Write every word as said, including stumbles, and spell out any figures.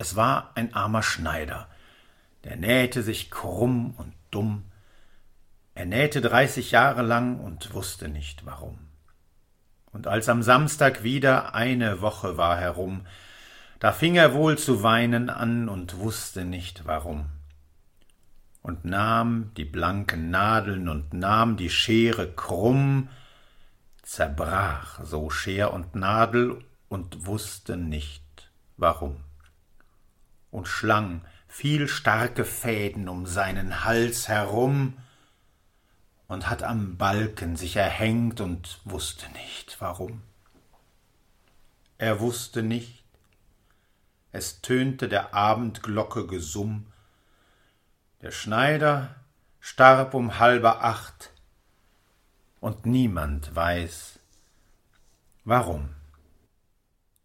es war ein armer Schneider, der nähte sich krumm und dumm. Er nähte dreißig Jahre lang und wusste nicht warum. Und als am Samstag wieder eine Woche war herum, da fing er wohl zu weinen an und wusste nicht warum. Und nahm die blanken Nadeln und nahm die Schere krumm, zerbrach so Scher und Nadel und wusste nicht warum. Und schlang viel starke Fäden um seinen Hals herum und hat am Balken sich erhängt und wusste nicht warum. Er wusste nicht, es tönte der Abendglocke Gesumm, der Schneider starb um halber acht, und niemand weiß, warum.